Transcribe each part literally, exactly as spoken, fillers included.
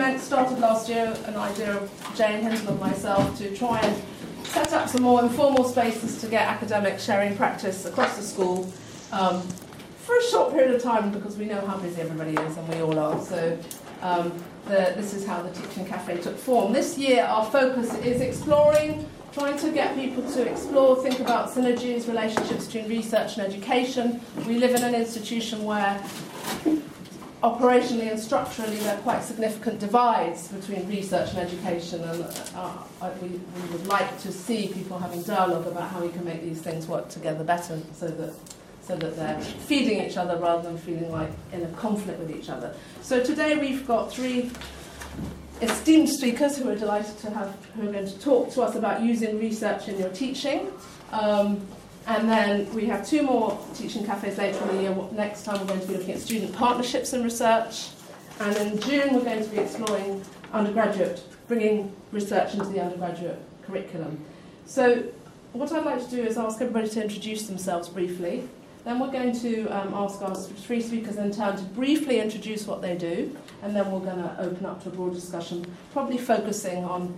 meant, started last year, an idea of Jane Hindle and myself to try and set up some more informal spaces to get academics sharing practice across the school um, for a short period of time, because we know how busy everybody is, and we all are. So um, the, this is how the Teaching Cafe took form. This year our focus is exploring, trying to get people to explore, think about synergies, relationships between research and education. We live in an institution where operationally and structurally there are quite significant divides between research and education, and uh, we, we would like to see people having dialogue about how we can make these things work together better, so that so that they're feeding each other rather than feeling like in a conflict with each other. So today we've got three esteemed speakers who are delighted to have, who are going to talk to us about using research in your teaching. Um, and then we have two more teaching cafes later in the year. Next time we're going to be looking at student partnerships and research. And in June we're going to be exploring undergraduate, bringing research into the undergraduate curriculum. So what I'd like to do is ask everybody to introduce themselves briefly. Then we're going to um, ask our three speakers in turn to briefly introduce what they do, and then we're going to open up to a broad discussion, probably focusing on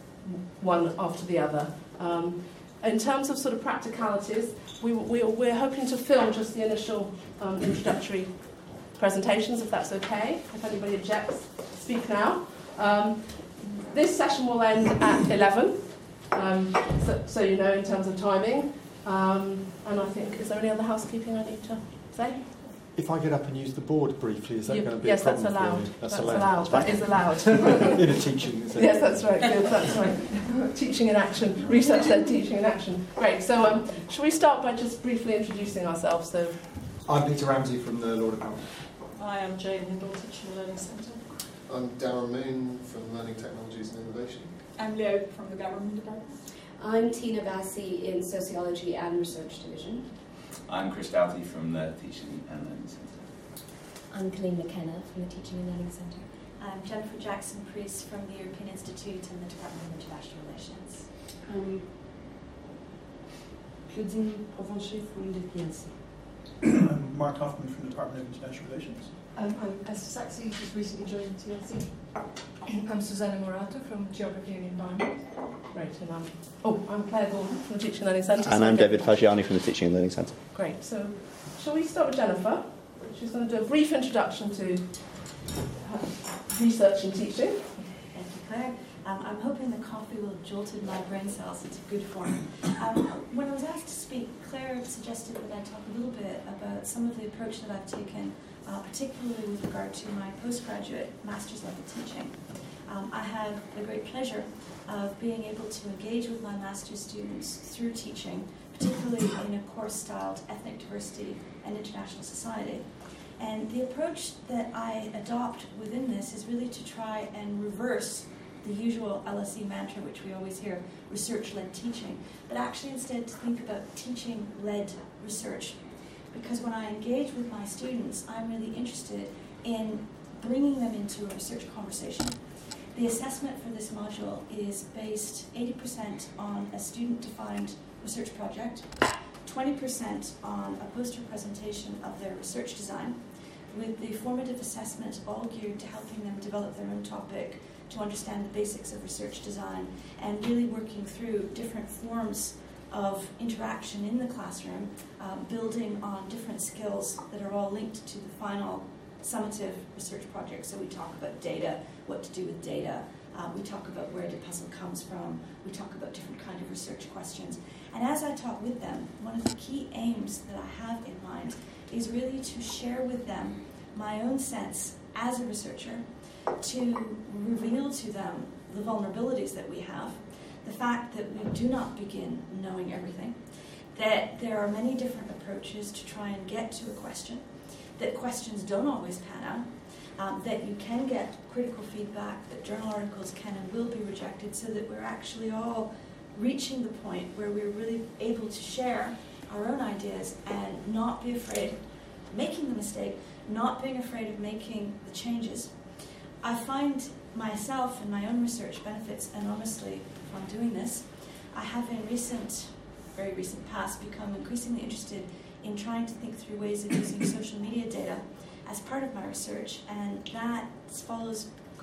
one after the other. Um, in terms of sort of practicalities, we, we, we're hoping to film just the initial um, introductory presentations, if that's okay. If anybody objects, speak now. Um, this session will end at eleven, um, so, so you know in terms of timing. Um, and I think, is there any other housekeeping I need to say? If I get up and use the board briefly, is that you, going to be yes, a problem? Yes, that's allowed. For that's, that's allowed. allowed. That is allowed. In a teaching, is it? Yes, that's right. Good, that's right. Teaching in action, research-led teaching in action. Great. So, um, shall we start by just briefly introducing ourselves? So, I'm Peter Ramsey from the Law Department. I am Jane Hindle, Teaching and Learning Centre. I'm Darren Moon from Learning Technologies and Innovation. I'm Leo from the Government Department. I'm Tina Bassi in Sociology and Research Division. I'm Chris Doughty from the Teaching and Learning Centre. I'm Colleen McKenna from the Teaching and Learning Centre. I'm Jennifer Jackson-Priest from the European Institute and the Department of International Relations. Um, Claudine Provencher from the P N C. I'm Mark Hoffman from the Department of International Relations. Um, I'm Esther Saxey, who's recently joined T L C. I'm Susanna Morato from Geography and Environment. Great, and I'm, oh, I'm Claire Gordon from the Teaching and Learning Centre. And I'm David Fagiani from the Teaching and Learning Centre. Great, so shall we start with Jennifer? She's going to do a brief introduction to research and teaching. Thank you, Claire. Um, I'm hoping the coffee will have jolted my brain cells into good form. Um, when I was asked to speak, Claire suggested that I talk a little bit about some of the approach that I've taken, uh, particularly with regard to my postgraduate master's level teaching. Um, I have the great pleasure of being able to engage with my master's students through teaching, particularly in a course styled ethnic diversity and international society. And the approach that I adopt within this is really to try and reverse the usual L S E mantra, which we always hear, research-led teaching, but actually instead to think about teaching-led research. Because when I engage with my students, I'm really interested in bringing them into a research conversation. The assessment for this module is based eighty percent on a student-defined research project, twenty percent on a poster presentation of their research design, with the formative assessment all geared to helping them develop their own topic, to understand the basics of research design, and really working through different forms of interaction in the classroom, uh, building on different skills that are all linked to the final summative research project. So we talk about data, what to do with data, uh, we talk about where the puzzle comes from, we talk about different kind of research questions. And as I talk with them, one of the key aims that I have in mind is really to share with them my own sense as a researcher, to reveal to them the vulnerabilities that we have, the fact that we do not begin knowing everything, that there are many different approaches to try and get to a question, that questions don't always pan out, um, that you can get critical feedback, that journal articles can and will be rejected, so that we're actually all reaching the point where we're really able to share our own ideas and not be afraid of making the mistake, not being afraid of making the changes. I find myself and my own research benefits enormously from doing this. I have in recent, very recent past become increasingly interested in trying to think through ways of using social media data as part of my research, and that follows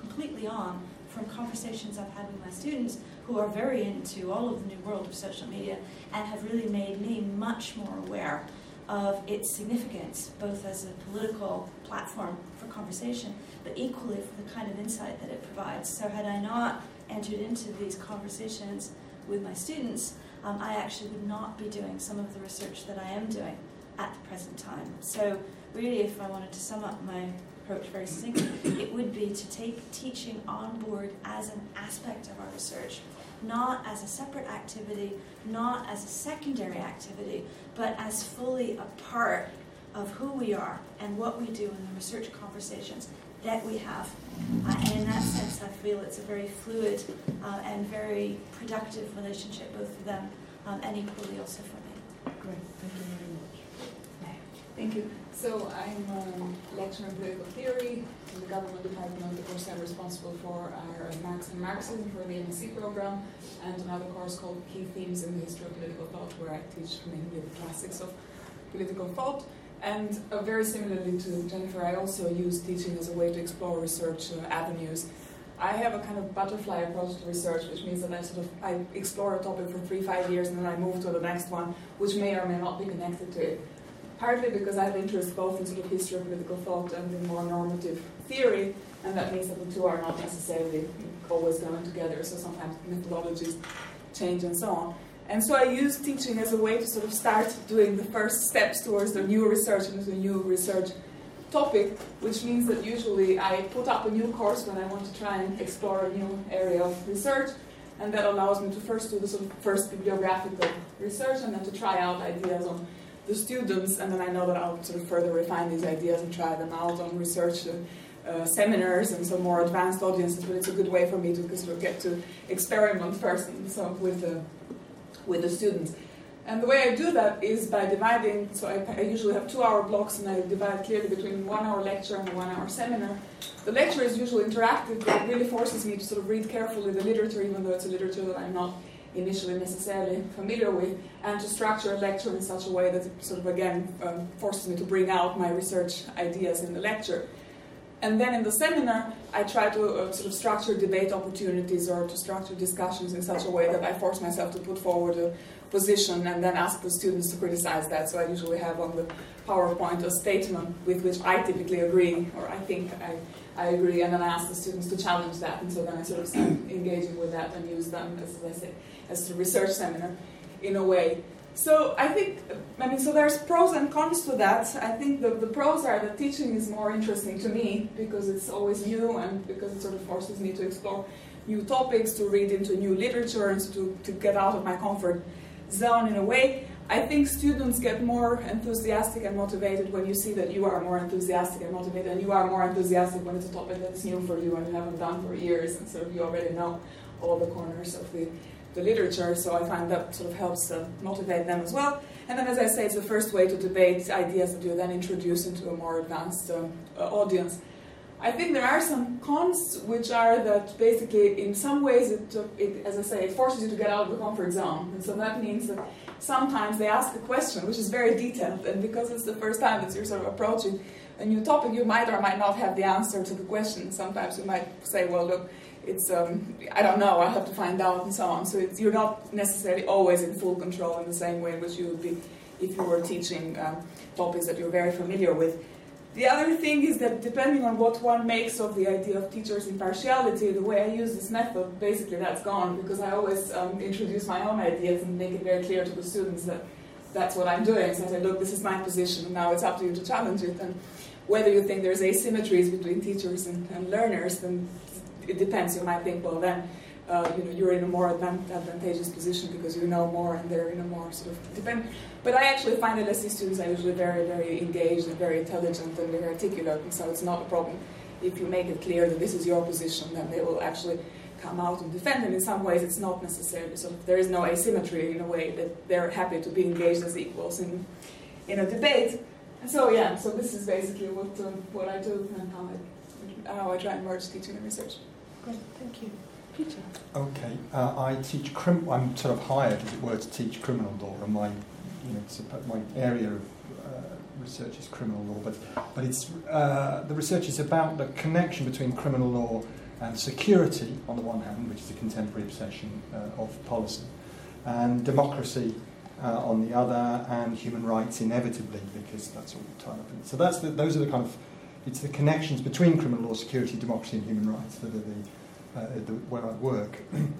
completely on from conversations I've had with my students who are very into all of the new world of social media and have really made me much more aware of its significance, both as a political platform for conversation, but equally for the kind of insight that it provides. So had I not entered into these conversations with my students, um, I actually would not be doing some of the research that I am doing at the present time. So really, if I wanted to sum up my approach very succinctly, it would be to take teaching on board as an aspect of our research, not as a separate activity, not as a secondary activity, but as fully a part of who we are and what we do in the research conversations that we have. Uh, and in that sense, I feel it's a very fluid uh, and very productive relationship, both for them um, and equally also for me. Great, thank you very much. Thank you. So I'm a lecturer in political theory in the government department. Of course, I'm responsible for our Marx and Marxism for the M S c program, and another course called Key Themes in the History of Political Thought, where I teach mainly the classics of political thought. And uh, very similarly to Jennifer, I also use teaching as a way to explore research uh, avenues. I have a kind of butterfly approach to research, which means that I sort of I explore a topic for three, five years, and then I move to the next one, which may or may not be connected to it. Partly because I have interest both in sort of history of political thought and in more normative theory, and that means that the two are not necessarily always going together, so sometimes methodologies change and so on. And so I use teaching as a way to sort of start doing the first steps towards the new research and the new research topic, which means that usually I put up a new course when I want to try and explore a new area of research, and that allows me to first do the sort of first bibliographical research and then to try out ideas on the students, and then I know that I'll sort of further refine these ideas and try them out on research uh, uh, seminars and some more advanced audiences, but it's a good way for me to sort of get to experiment first and so with the with the students. And the way I do that is by dividing, so I, I usually have two-hour blocks, and I divide clearly between one-hour lecture and a one-hour seminar. The lecture is usually interactive, but it really forces me to sort of read carefully the literature, even though it's a literature that I'm not initially necessarily familiar with, and to structure a lecture in such a way that it sort of, again, um, forces me to bring out my research ideas in the lecture. And then in the seminar, I try to uh, sort of structure debate opportunities or to structure discussions in such a way that I force myself to put forward a position and then ask the students to criticize that. So I usually have on the PowerPoint a statement with which I typically agree, or I think I, I agree, and then I ask the students to challenge that, and so then I sort of start engaging with that and use them, as I say, as a research seminar in a way. So I think, I mean, so there's pros and cons to that. I think the, the pros are that teaching is more interesting to me because it's always new and because it sort of forces me to explore new topics, to read into new literature, and to, to get out of my comfort zone in a way. I think students get more enthusiastic and motivated when you see that you are more enthusiastic and motivated, and you are more enthusiastic when it's a topic that's new for you and you haven't done for years, and sort of you already know all the corners of the the literature, so I find that sort of helps uh, motivate them as well. And then, as I say, it's the first way to debate ideas that you then introduce into a more advanced uh, uh, audience. I think there are some cons, which are that basically, in some ways, it, uh, it, as I say, it forces you to get out of the comfort zone. And so that means that sometimes they ask a question which is very detailed, and because it's the first time that you're sort of approaching a new topic, you might or might not have the answer to the question. Sometimes you might say, well, look, it's, um, I don't know, I'll have to find out, and so on. So it's, you're not necessarily always in full control in the same way in which you would be if you were teaching um, topics that you're very familiar with. The other thing is that depending on what one makes of the idea of teachers' impartiality, the way I use this method, basically that's gone, because I always um, introduce my own ideas and make it very clear to the students that that's what I'm doing. So I say, look, this is my position, and now it's up to you to challenge it. And whether you think there's asymmetries between teachers and, and learners, then it depends. You might think, well, then uh, you know, you're in a more advantageous position because you know more and they're in a more sort of depend. But I actually find that S C students are usually very, very engaged and very intelligent and very articulate, and so it's not a problem. If you make it clear that this is your position, then they will actually come out and defend. And in some ways, it's not necessarily so. There is no asymmetry in a way that they're happy to be engaged as equals in in a debate. And so yeah, so this is basically what uh, what I do and how I how I try and merge teaching and research. Great, thank you. Peter. Okay, uh, I teach crim. I'm sort of hired, as it were, to teach criminal law, and my, you know, my area of uh, research is criminal law. But but it's uh, the research is about the connection between criminal law and security on the one hand, which is a contemporary obsession uh, of policy, and democracy uh, on the other, and human rights inevitably, because that's all tied up in it. So that's the, those are the kind of, it's the connections between criminal law, security, democracy and human rights that are the, uh, the where I work.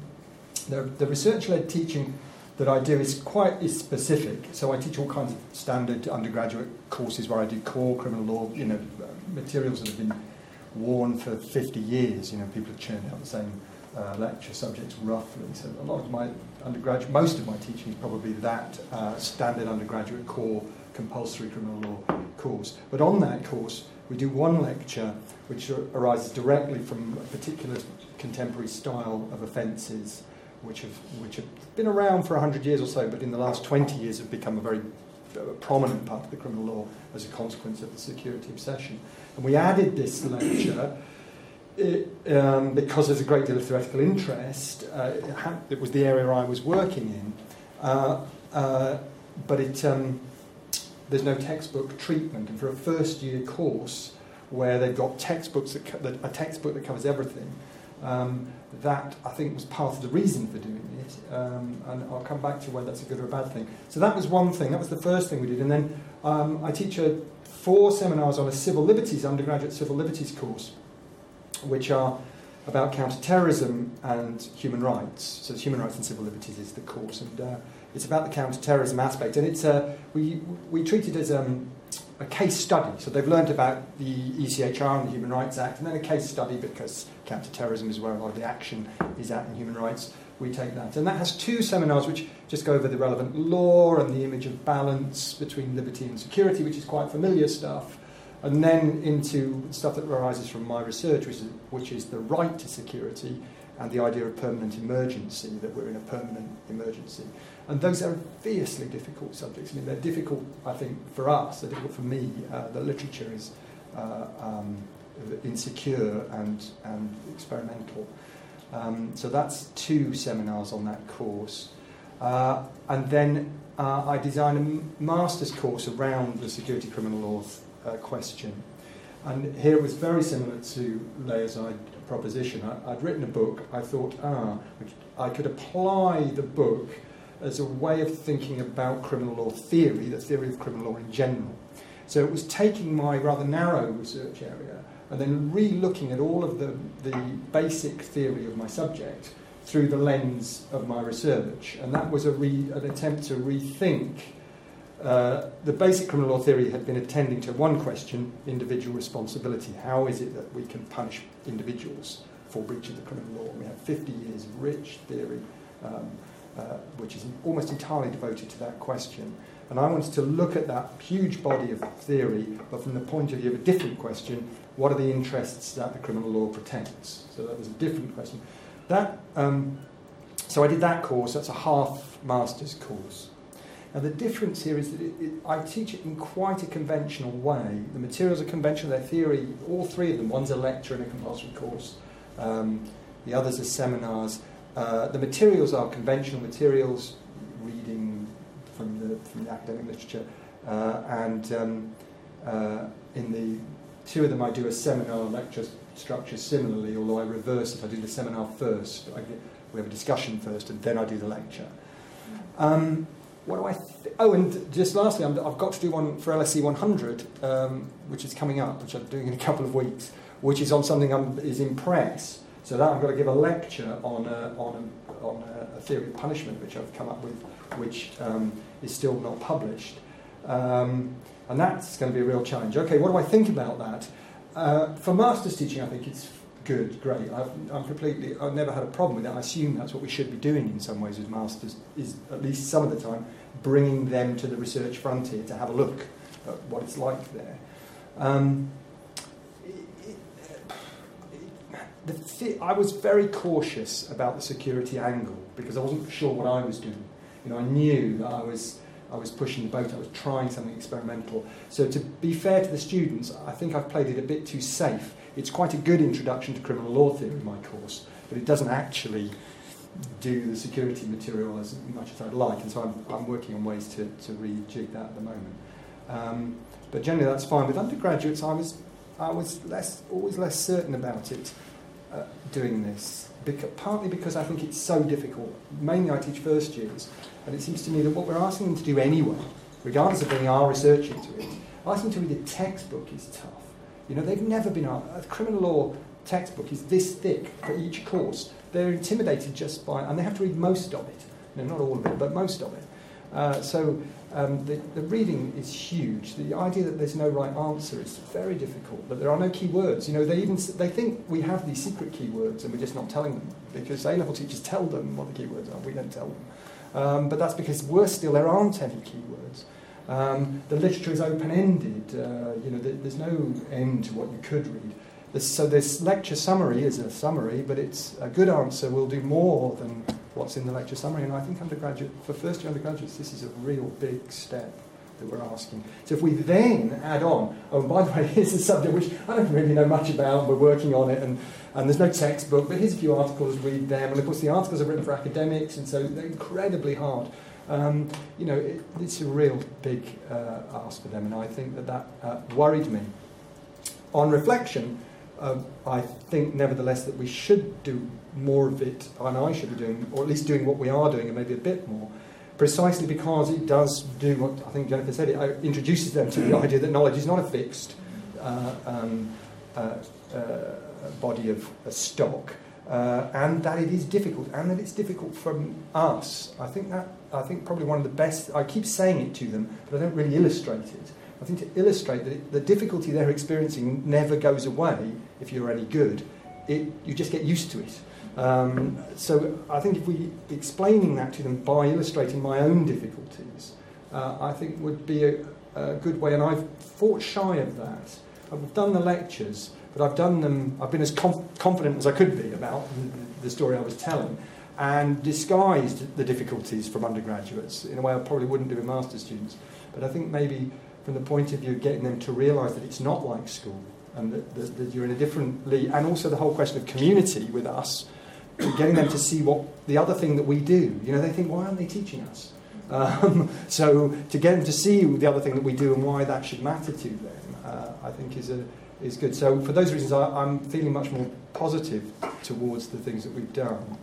the, the research-led teaching that I do is quite is specific. So I teach all kinds of standard undergraduate courses where I do core criminal law, you know, materials that have been worn for fifty years. You know, people have churned out the same uh, lecture subjects roughly. So a lot of my undergraduate, most of my teaching is probably that uh, standard undergraduate core compulsory criminal law course. But on that course, we do one lecture which arises directly from a particular contemporary style of offences which have which have been around for one hundred years or so, but in the last twenty years have become a very uh, prominent part of the criminal law as a consequence of the security obsession. And we added this lecture it, um, because there's a great deal of theoretical interest. Uh, it, ha- it was the area I was working in, uh, uh, but it um, there's no textbook treatment. And for a first-year course where they've got textbooks that, co- that a textbook that covers everything, um, that I think was part of the reason for doing it. Um, and I'll come back to whether that's a good or a bad thing. So that was one thing. That was the first thing we did. And then um, I teach a, four seminars on a civil liberties, undergraduate civil liberties course, which are about counter-terrorism and human rights. So human rights and civil liberties is the course. And uh, it's about the counter-terrorism aspect. And it's uh, we, we treat it as um, a case study. So they've learned about the E C H R and the Human Rights Act, and then a case study because counter-terrorism is where a lot of the action is at in human rights. We take that. And that has two seminars which just go over the relevant law and the image of balance between liberty and security, which is quite familiar stuff, and then into stuff that arises from my research, which is, which is the right to security and the idea of permanent emergency, that we're in a permanent emergency. And those are fiercely difficult subjects. I mean, they're difficult, I think, for us, they're difficult for me. Uh, the literature is uh, um, insecure and, and experimental. Um, so that's two seminars on that course. Uh, and then uh, I designed a master's course around the security criminal law uh, question. And here it was very similar to Leia's proposition. I, I'd written a book. I thought, ah, I could apply the book as a way of thinking about criminal law theory, the theory of criminal law in general. So it was taking my rather narrow research area and then re-looking at all of the, the basic theory of my subject through the lens of my research. And that was a re, an attempt to rethink. Uh, the basic criminal law theory had been attending to one question, individual responsibility. How is it that we can punish individuals for breach of the criminal law? We have fifty years of rich theory, um, uh, which is almost entirely devoted to that question. And I wanted to look at that huge body of theory, but from the point of view of a different question: what are the interests that the criminal law protects? So that was a different question. That um, so I did that course. That's a half master's course. Now the difference here is that it, it, I teach it in quite a conventional way. The materials are conventional. Their theory, all three of them. One's a lecture in a compulsory course. Um, the others are seminars. Uh, the materials are conventional materials, reading from the from the academic literature, uh, and um, uh, in the two of them I do a seminar lecture structure similarly, although I reverse it. I do the seminar first. I get, we have a discussion first, and then I do the lecture. Um, what do I? Th- oh, and just lastly, I'm, I've got to do one for L S E one hundred, um, which is coming up, which I'm doing in a couple of weeks, which is on something I'm, is in press. So that I've got to give a lecture on a, on a, on a, a theory of punishment, which I've come up with, which um, is still not published. Um, and that's going to be a real challenge. Okay, what do I think about that? Uh, for master's teaching, I think it's good, great. I've, I'm completely, I've never had a problem with it. I assume that's what we should be doing in some ways with masters, is at least some of the time bringing them to the research frontier to have a look at what it's like there. Um, The th- I was very cautious about the security angle because I wasn't sure what I was doing. You know, I knew that I was I was pushing the boat. I was trying something experimental. So to be fair to the students, I think I've played it a bit too safe. It's quite a good introduction to criminal law theory in my course, but it doesn't actually do the security material as much as I'd like. And so I'm, I'm working on ways to, to rejig that at the moment. Um, but generally, that's fine. With undergraduates, I was I was less always less certain about it. uh, doing this, because, partly because I think it's so difficult. Mainly I teach first years, and it seems to me that what we're asking them to do anyway, regardless of bringing our research into it, asking them to read a textbook is tough. You know, they've never been... A criminal law textbook is this thick for each course. They're intimidated just by... And they have to read most of it. You know, not all of it, but most of it. Uh, so um, the, the reading is huge. The idea that there's no right answer is very difficult, that there are no key words. You know, they even they think we have these secret keywords and we're just not telling them, because A-level teachers tell them what the keywords are, we don't tell them. Um, but that's because, worse still, there aren't any keywords. Um, the literature is open-ended. Uh, you know, there, there's no end to what you could read. This, so this lecture summary is a summary, but it's a good answer will do more than what's in the lecture summary. And I think undergraduate, for first-year undergraduates, this is a real big step that we're asking. So if we then add on, oh, and by the way, here's a subject which I don't really know much about, we're working on it, and, and there's no textbook, but here's a few articles, read them. And of course, the articles are written for academics, and so they're incredibly hard. Um, you know, it, it's a real big uh, ask for them, and I think that that uh, worried me. On reflection, uh, I think, nevertheless, that we should do more of it, and I should be doing, or at least doing what we are doing, and maybe a bit more, precisely because it does do what I think Jennifer said, it introduces them to the idea that knowledge is not a fixed uh, um, uh, uh, body of uh, stock, uh, and that it is difficult, and that it's difficult from us. I think that, I think probably one of the best, I keep saying it to them, but I don't really illustrate it. I think to illustrate that it, the difficulty they're experiencing never goes away if you're any good. It, you just get used to it. Um, so I think if we explaining that to them by illustrating my own difficulties, uh, I think would be a, a good way. And I've fought shy of that. I've done the lectures, but I've done them. I've been as conf- confident as I could be about the, the story I was telling, and disguised the difficulties from undergraduates in a way I probably wouldn't do with master's students. But I think maybe from the point of view of getting them to realise that it's not like school, and that, that, that you're in a different league, and also the whole question of community with us, getting them to see what the other thing that we do. You know, they think, why aren't they teaching us? Um, so to get them to see the other thing that we do and why that should matter to them, uh, I think is a, is good. So for those reasons, I, I'm feeling much more positive towards the things that we've done.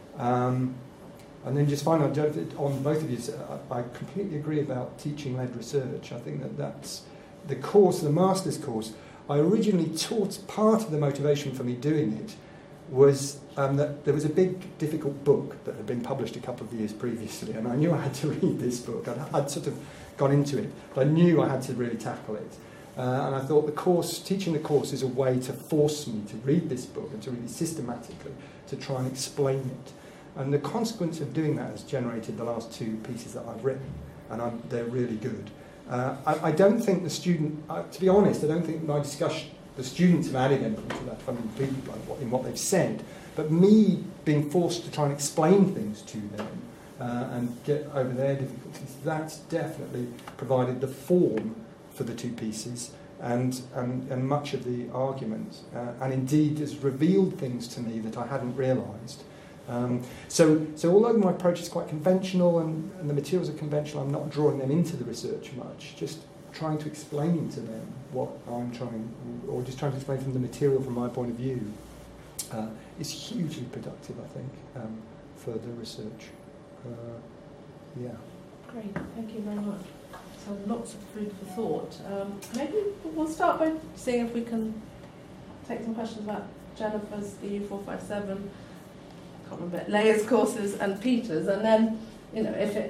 Um, and then just finally, on both of you, I completely agree about teaching-led research. I think that that's the course, the master's course. I originally taught, part of the motivation for me doing it was um, that there was a big, difficult book that had been published a couple of years previously, and I knew I had to read this book. I'd, I'd sort of gone into it, but I knew I had to really tackle it. Uh, and I thought the course, teaching the course is a way to force me to read this book and to read it systematically, to try and explain it. And the consequence of doing that has generated the last two pieces that I've written, and I'm, they're really good. Uh, I, I don't think the student, uh, to be honest, I don't think my discussion, the students have added anything to that in what they've said, but me being forced to try and explain things to them uh, and get over their difficulties, that's definitely provided the form for the two pieces and, and, and much of the argument, uh, and indeed has revealed things to me that I hadn't realised. Um, so, so although my approach is quite conventional and, and the materials are conventional, I'm not drawing them into the research much, just trying to explain to them what I'm trying, or just trying to explain from the material from my point of view, uh, is hugely productive, I think, um, for the research. Uh, yeah. Great, thank you very much. So lots of food for thought. Um, maybe we'll start by seeing if we can take some questions about Jennifer's, the U four five seven, I can't remember, Leia's courses and Peter's, and then, you know, if it,